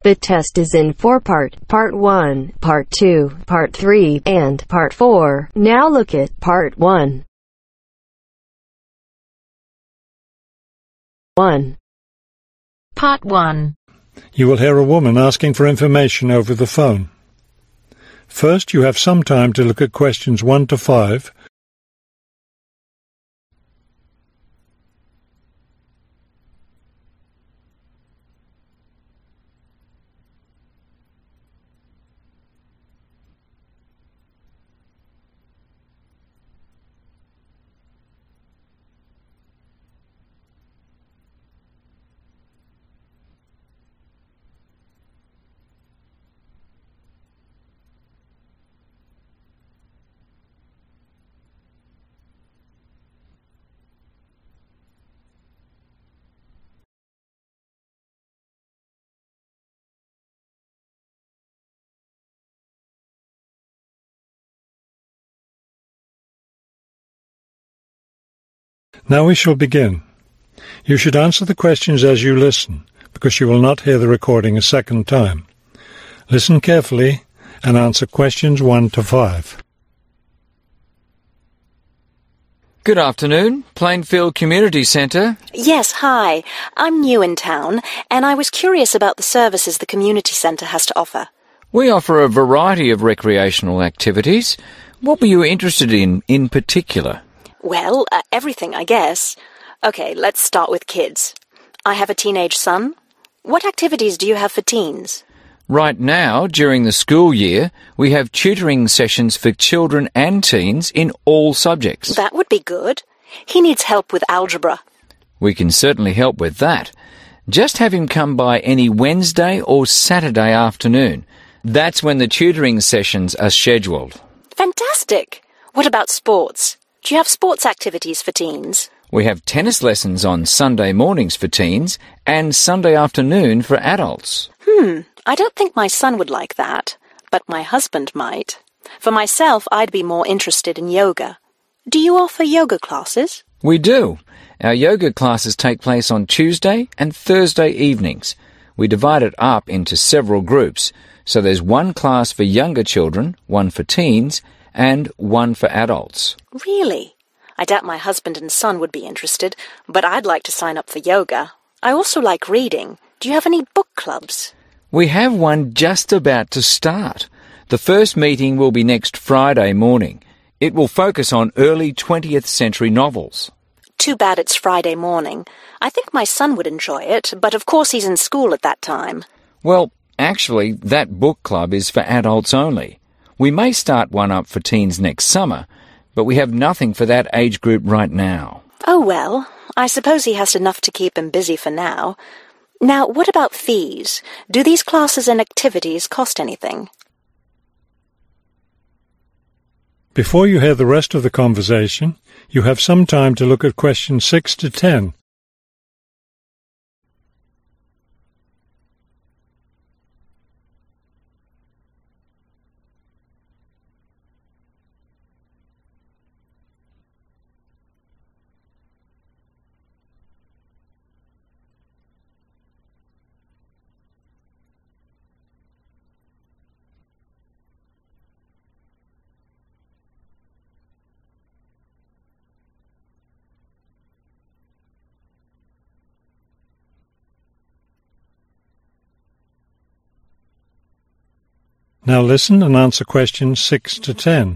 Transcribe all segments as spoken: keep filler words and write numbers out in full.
The test is in four-part, Part one, Part two, Part three, and Part four. Now look at Part one. one. Part one. You will hear a woman asking for information over the phone. First, you have some time to look at questions one to five. Now we shall begin. You should answer the questions as you listen, because you will not hear the recording a second time. Listen carefully and answer questions one to five. Good afternoon, Plainfield Community Centre. Yes, hi. I'm new in town, and I was curious about the services the community centre has to offer. We offer a variety of recreational activities. What were you interested in in particular? Well, uh, everything, I guess. Okay, let's start with kids. I have a teenage son. What activities do you have for teens? Right now, during the school year, we have tutoring sessions for children and teens in all subjects. That would be good. He needs help with algebra. We can certainly help with that. Just have him come by any Wednesday or Saturday afternoon. That's when the tutoring sessions are scheduled. Fantastic! What about sports? Do you have sports activities for teens? We have tennis lessons on Sunday mornings for teens and Sunday afternoon for adults. Hmm, I don't think my son would like that, but my husband might. For myself, I'd be more interested in yoga. Do you offer yoga classes? We do. Our yoga classes take place on Tuesday and Thursday evenings. We divide it up into several groups, so there's one class for younger children, one for teens, and one for adults. Really? I doubt my husband and son would be interested, but I'd like to sign up for yoga. I also like reading. Do you have any book clubs? We have one just about to start. The first meeting will be next Friday morning. It will focus on early twentieth century novels. Too bad it's Friday morning. I think my son would enjoy it, but of course he's in school at that time. Well, actually, that book club is for adults only. We may start one up for teens next summer, but we have nothing for that age group right now. Oh, well, I suppose he has enough to keep him busy for now. Now, what about fees? Do these classes and activities cost anything? Before you hear the rest of the conversation, you have some time to look at questions six to ten. Now listen and answer questions six to ten.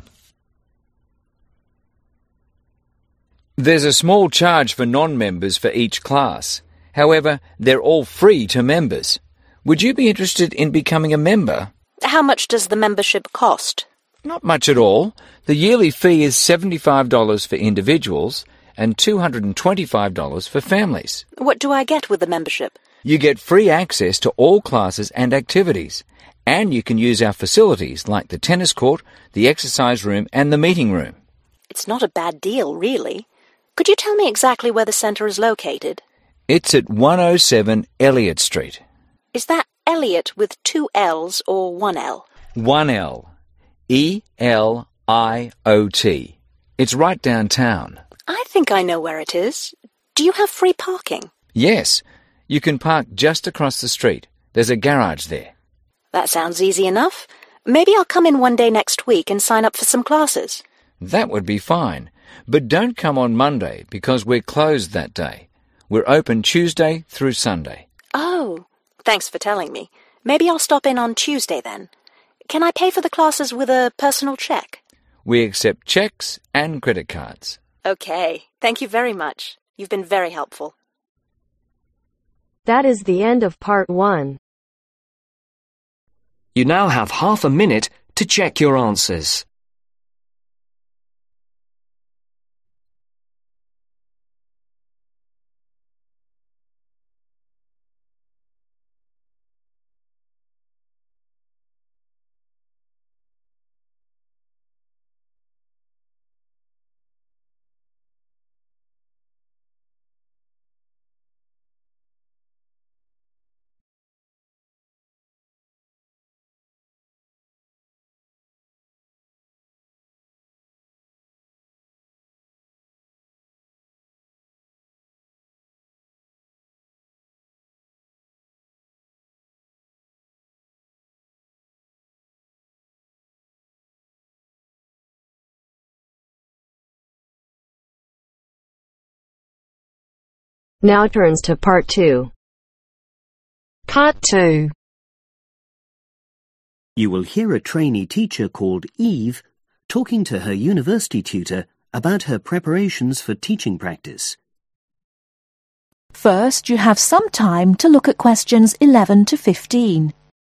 There's a small charge for non-members for each class. However, they're all free to members. Would you be interested in becoming a member? How much does the membership cost? Not much at all. The yearly fee is seventy-five dollars for individuals and two hundred twenty-five dollars for families. What do I get with the membership? You get free access to all classes and activities. And you can use our facilities like the tennis court, the exercise room and the meeting room. It's not a bad deal, really. Could you tell me exactly where the centre is located? It's at one oh seven Elliott Street. Is that Elliott with two L's or one L? One L. E L I O T. It's right downtown. I think I know where it is. Do you have free parking? Yes. You can park just across the street. There's a garage there. That sounds easy enough. Maybe I'll come in one day next week and sign up for some classes. That would be fine. But don't come on Monday because we're closed that day. We're open Tuesday through Sunday. Oh, thanks for telling me. Maybe I'll stop in on Tuesday then. Can I pay for the classes with a personal cheque? We accept cheques and credit cards. Okay, thank you very much. You've been very helpful. That is the end of part one. You now have half a minute to check your answers. Now turns to part two. Part two. You will hear a trainee teacher called Eve talking to her university tutor about her preparations for teaching practice. First, you have some time to look at questions eleven to fifteen.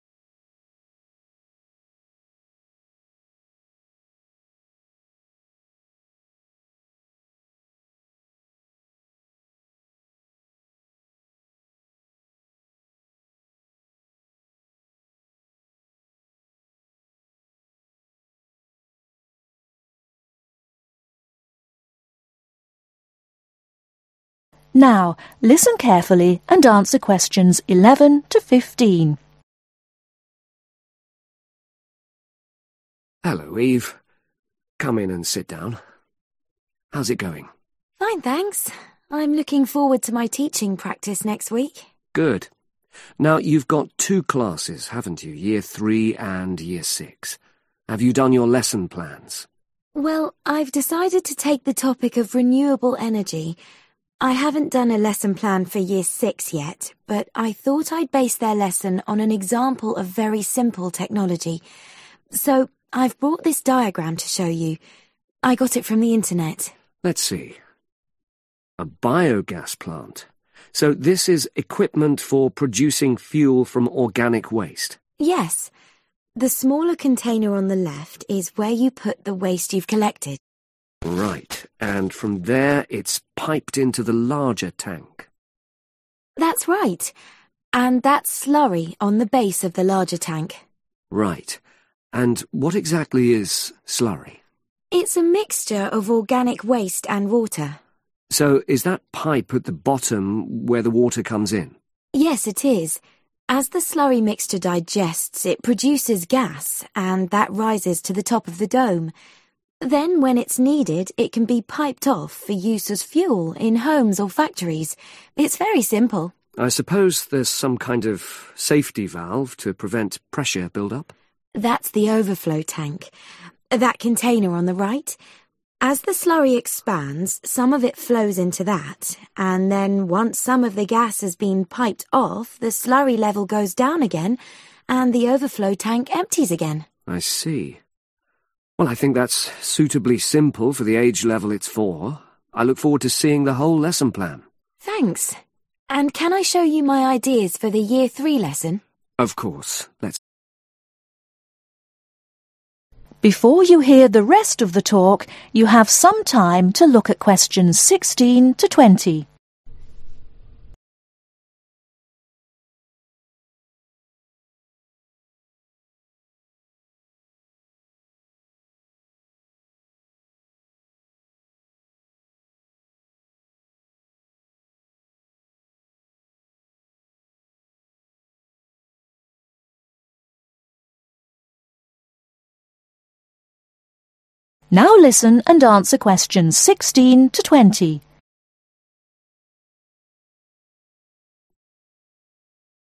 Now, listen carefully and answer questions eleven to fifteen. Hello, Eve. Come in and sit down. How's it going? Fine, thanks. I'm looking forward to my teaching practice next week. Good. Now, you've got two classes, haven't you? Year three and year six. Have you done your lesson plans? Well, I've decided to take the topic of renewable energy. I haven't done a lesson plan for year six yet, but I thought I'd base their lesson on an example of very simple technology. So I've brought this diagram to show you. I got it from the internet. Let's see. A biogas plant. So this is equipment for producing fuel from organic waste? Yes. The smaller container on the left is where you put the waste you've collected. Right, and from there it's piped into the larger tank. That's right. And that's slurry on the base of the larger tank. Right. And what exactly is slurry? It's a mixture of organic waste and water. So is that pipe at the bottom where the water comes in? Yes, it is. As the slurry mixture digests, it produces gas, and that rises to the top of the dome. Then, when it's needed, it can be piped off for use as fuel in homes or factories. It's very simple. I suppose there's some kind of safety valve to prevent pressure build-up? That's the overflow tank. That container on the right. As the slurry expands, some of it flows into that, and then once some of the gas has been piped off, the slurry level goes down again, and the overflow tank empties again. I see. Well, I think that's suitably simple for the age level it's for. I look forward to seeing the whole lesson plan. Thanks. And can I show you my ideas for the year three lesson? Of course. Let's. Before you hear the rest of the talk, you have some time to look at questions sixteen to twenty. Now listen and answer questions sixteen to twenty.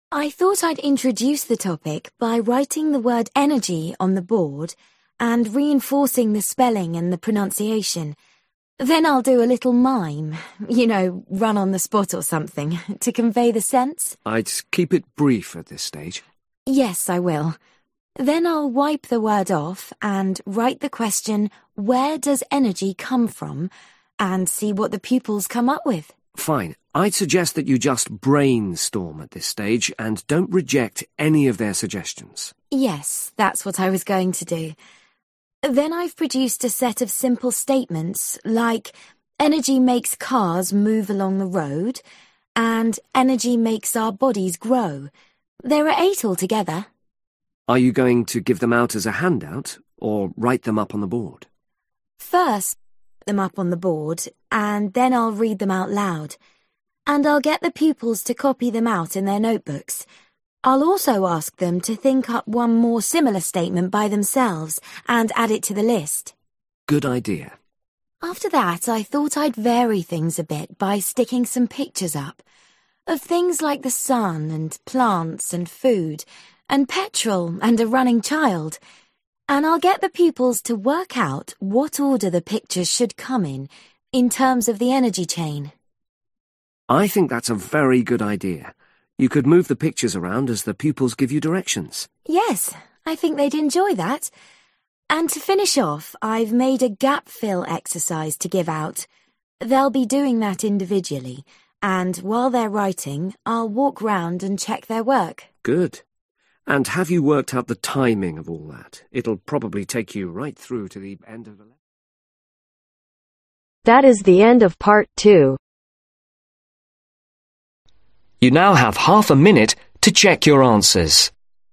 I thought I'd introduce the topic by writing the word energy on the board and reinforcing the spelling and the pronunciation. Then I'll do a little mime, you know, run on the spot or something, to convey the sense. I'd keep it brief at this stage. Yes, I will. Then I'll wipe the word off and write the question, where does energy come from, and see what the pupils come up with. Fine. I'd suggest that you just brainstorm at this stage and don't reject any of their suggestions. Yes, that's what I was going to do. Then I've produced a set of simple statements like, energy makes cars move along the road, and energy makes our bodies grow. There are eight altogether. Are you going to give them out as a handout, or write them up on the board? First, them up on the board, and then I'll read them out loud. And I'll get the pupils to copy them out in their notebooks. I'll also ask them to think up one more similar statement by themselves and add it to the list. Good idea. After that, I thought I'd vary things a bit by sticking some pictures up of things like the sun and plants and food and petrol and a running child. And I'll get the pupils to work out what order the pictures should come in, in terms of the energy chain. I think that's a very good idea. You could move the pictures around as the pupils give you directions. Yes, I think they'd enjoy that. And to finish off, I've made a gap fill exercise to give out. They'll be doing that individually, and while they're writing, I'll walk round and check their work. Good. And have you worked out the timing of all that? It'll probably take you right through to the end of the lesson. That is the end of part two. You now have half a minute to check your answers.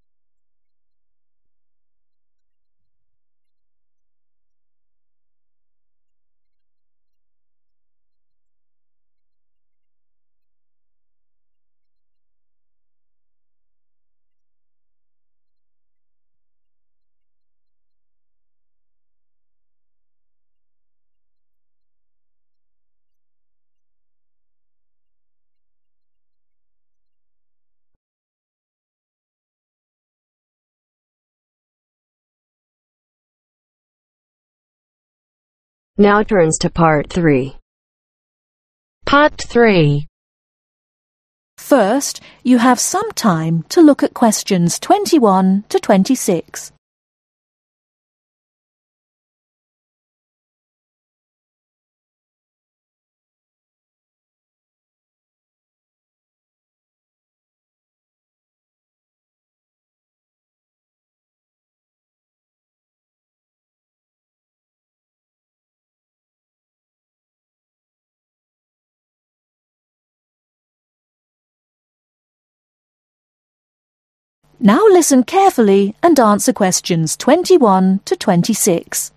Now turns to part three. Part three. First, you have some time to look at questions twenty-one to twenty-six. Now listen carefully and answer questions twenty-one to twenty-six.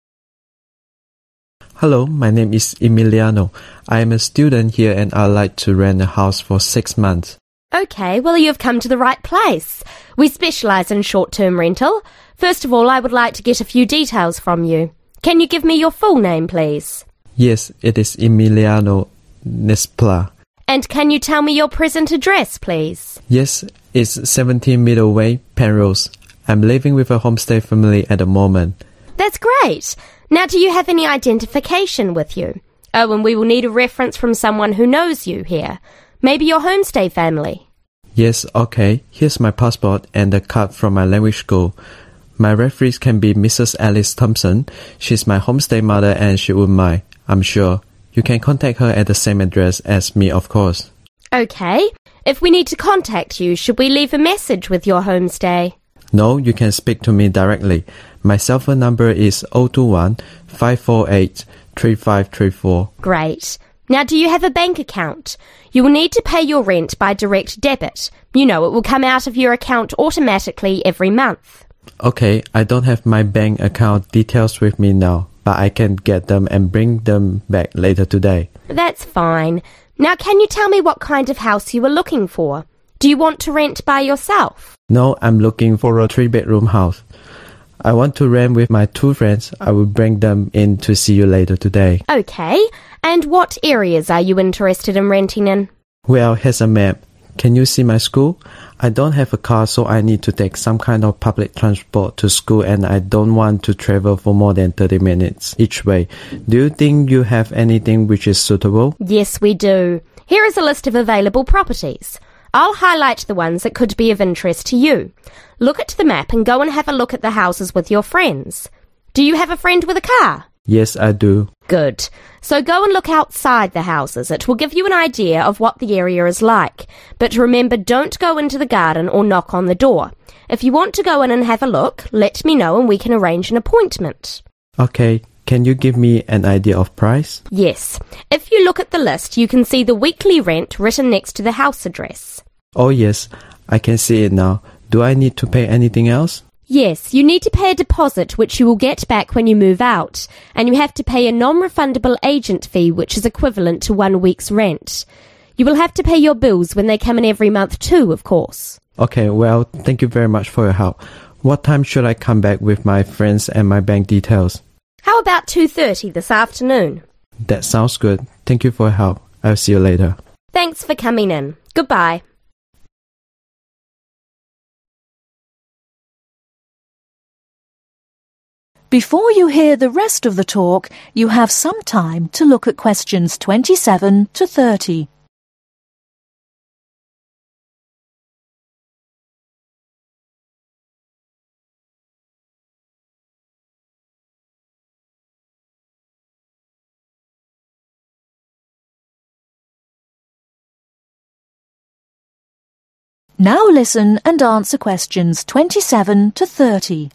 Hello, my name is Emiliano. I am a student here and I'd like to rent a house for six months. OK, well, you've come to the right place. We specialise in short-term rental. First of all, I would like to get a few details from you. Can you give me your full name, please? Yes, it is Emiliano Nespla. And can you tell me your present address, please? Yes, it's seventeen Middle Way, Penrose. I'm living with a homestay family at the moment. That's great. Now, do you have any identification with you? Oh, and we will need a reference from someone who knows you here. Maybe your homestay family. Yes, okay. Here's my passport and a card from my language school. My referees can be Missus Alice Thompson. She's my homestay mother and she wouldn't mind, I'm sure. You can contact her at the same address as me, of course. OK. If we need to contact you, should we leave a message with your homestay? No, you can speak to me directly. My cell phone number is zero two one, five four eight, three five three four. Great. Now, do you have a bank account? You will need to pay your rent by direct debit. You know, it will come out of your account automatically every month. Okay, I don't have my bank account details with me now, but I can get them and bring them back later today. That's fine. Now, can you tell me what kind of house you are looking for? Do you want to rent by yourself? No, I'm looking for a three-bedroom house. I want to rent with my two friends. I will bring them in to see you later today. Okay. And what areas are you interested in renting in? Well, here's a map. Can you see my school? I don't have a car, so I need to take some kind of public transport to school, and I don't want to travel for more than thirty minutes each way. Do you think you have anything which is suitable? Yes, we do. Here is a list of available properties. I'll highlight the ones that could be of interest to you. Look at the map and go and have a look at the houses with your friends. Do you have a friend with a car? Yes, I do. Good. So go and look outside the houses. It will give you an idea of what the area is like. But remember, don't go into the garden or knock on the door. If you want to go in and have a look, let me know and we can arrange an appointment. Okay. Can you give me an idea of price? Yes. If you look at the list, you can see the weekly rent written next to the house address. Oh, yes. I can see it now. Do I need to pay anything else? Yes, you need to pay a deposit which you will get back when you move out, and you have to pay a non-refundable agent fee which is equivalent to one week's rent. You will have to pay your bills when they come in every month too, of course. Okay, well, thank you very much for your help. What time should I come back with my friends and my bank details? How about two thirty this afternoon? That sounds good. Thank you for your help. I'll see you later. Thanks for coming in. Goodbye. Before you hear the rest of the talk, you have some time to look at questions twenty-seven to thirty. Now listen and answer questions twenty-seven to thirty.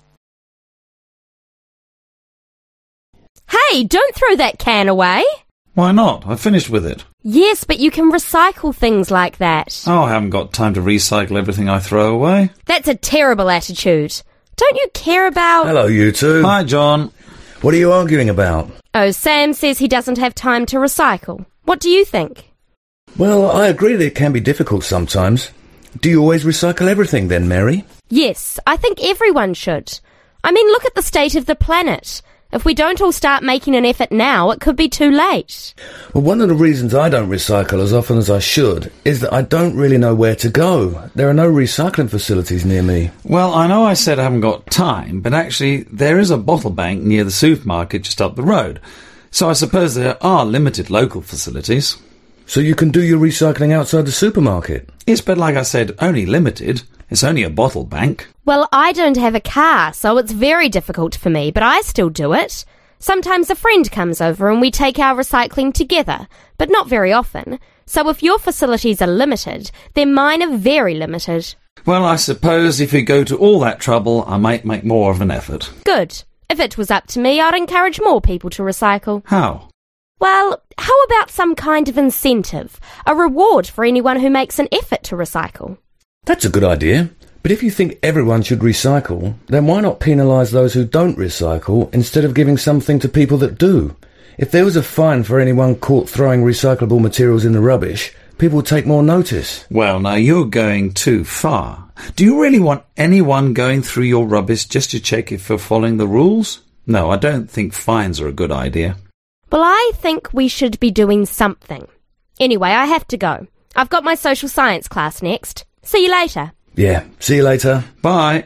Hey, don't throw that can away. Why not? I finished with it. Yes, but you can recycle things like that. Oh, I haven't got time to recycle everything I throw away. That's a terrible attitude. Don't you care about... Hello, you two. Hi, John. What are you arguing about? Oh, Sam says he doesn't have time to recycle. What do you think? Well, I agree that it can be difficult sometimes. Do you always recycle everything then, Mary? Yes, I think everyone should. I mean, look at the state of the planet. If we don't all start making an effort now, it could be too late. Well, one of the reasons I don't recycle as often as I should is that I don't really know where to go. There are no recycling facilities near me. Well, I know I said I haven't got time, but actually there is a bottle bank near the supermarket just up the road. So I suppose there are limited local facilities. So you can do your recycling outside the supermarket? Yes, but like I said, only limited. It's only a bottle bank. Well, I don't have a car, so it's very difficult for me, but I still do it. Sometimes a friend comes over and we take our recycling together, but not very often. So if your facilities are limited, then mine are very limited. Well, I suppose if you go to all that trouble, I might make more of an effort. Good. If it was up to me, I'd encourage more people to recycle. How? Well, how about some kind of incentive? A reward for anyone who makes an effort to recycle? That's a good idea. But if you think everyone should recycle, then why not penalise those who don't recycle instead of giving something to people that do? If there was a fine for anyone caught throwing recyclable materials in the rubbish, people would take more notice. Well, now you're going too far. Do you really want anyone going through your rubbish just to check if you're following the rules? No, I don't think fines are a good idea. Well, I think we should be doing something. Anyway, I have to go. I've got my social science class next. See you later. Yeah, see you later. Bye.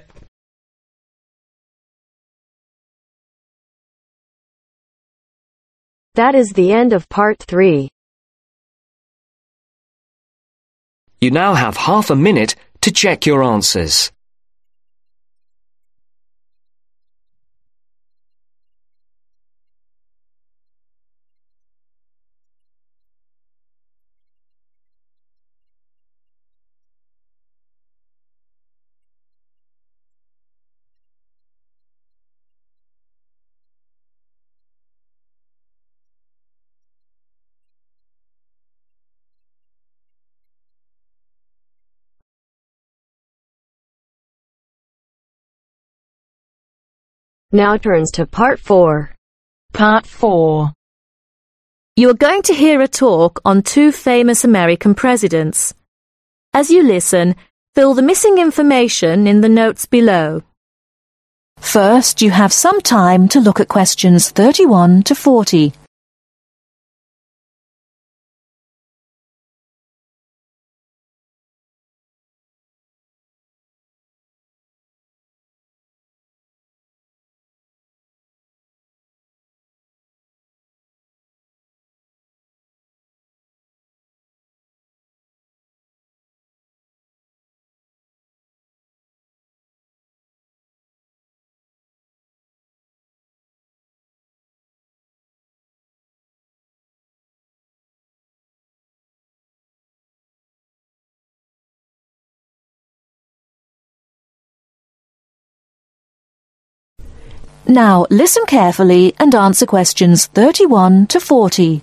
That is the end of part three. You now have half a minute to check your answers. Now turns to part four. Part four. You are going to hear a talk on two famous American presidents. As you listen, fill the missing information in the notes below. First, you have some time to look at questions thirty-one to forty. Now listen carefully and answer questions thirty-one to forty.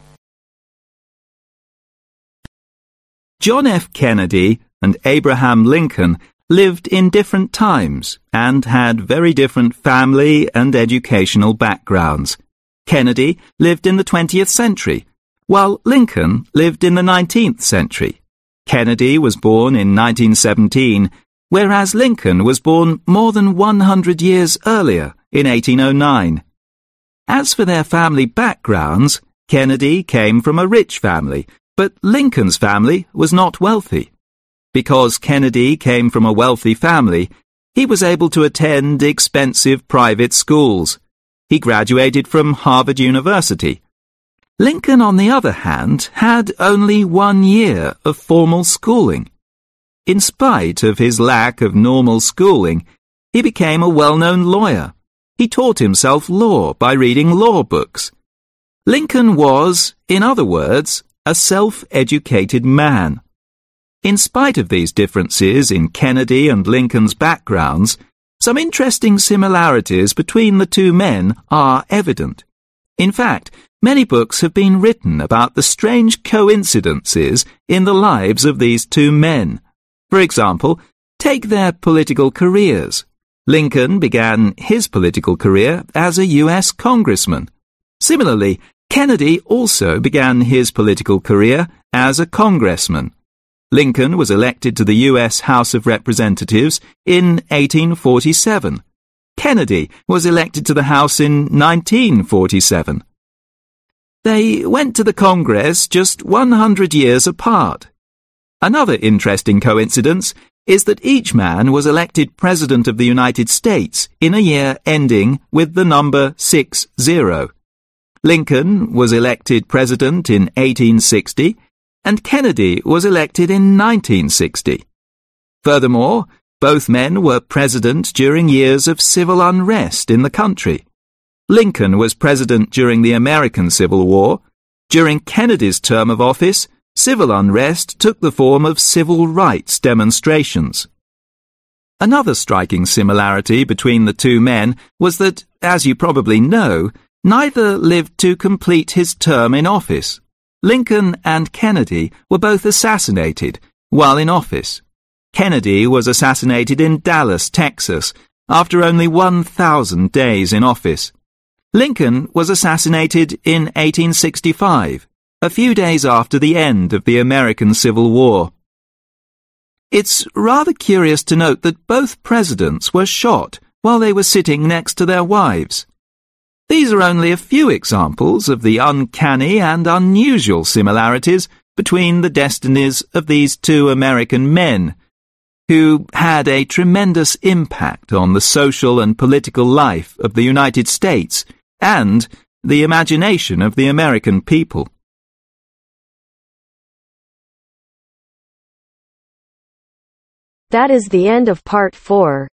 John F. Kennedy and Abraham Lincoln lived in different times and had very different family and educational backgrounds. Kennedy lived in the twentieth century, while Lincoln lived in the nineteenth century. Kennedy was born in nineteen seventeen, whereas Lincoln was born more than one hundred years earlier, in eighteen oh nine. As for their family backgrounds, Kennedy came from a rich family, but Lincoln's family was not wealthy. Because Kennedy came from a wealthy family, he was able to attend expensive private schools. He graduated from Harvard University. Lincoln, on the other hand, had only one year of formal schooling. In spite of his lack of normal schooling, he became a well-known lawyer. He taught himself law by reading law books. Lincoln was, in other words, a self-educated man. In spite of these differences in Kennedy and Lincoln's backgrounds, some interesting similarities between the two men are evident. In fact, many books have been written about the strange coincidences in the lives of these two men. For example, take their political careers. Lincoln began his political career as a U S congressman. Similarly, Kennedy also began his political career as a congressman. Lincoln was elected to the U S House of Representatives in eighteen forty-seven. Kennedy was elected to the House in nineteen forty-seven. They went to the Congress just one hundred years apart. Another interesting coincidence is that each man was elected President of the United States in a year ending with the number six zero. Lincoln was elected President in eighteen sixty, and Kennedy was elected in nineteen sixty. Furthermore, both men were president during years of civil unrest in the country. Lincoln was president during the American Civil War. During Kennedy's term of office, civil unrest took the form of civil rights demonstrations. Another striking similarity between the two men was that, as you probably know, neither lived to complete his term in office. Lincoln and Kennedy were both assassinated while in office. Kennedy was assassinated in Dallas, Texas, after only one thousand days in office. Lincoln was assassinated in eighteen sixty-five, a few days after the end of the American Civil War. It's rather curious to note that both presidents were shot while they were sitting next to their wives. These are only a few examples of the uncanny and unusual similarities between the destinies of these two American men, who had a tremendous impact on the social and political life of the United States and the imagination of the American people. That is the end of part four.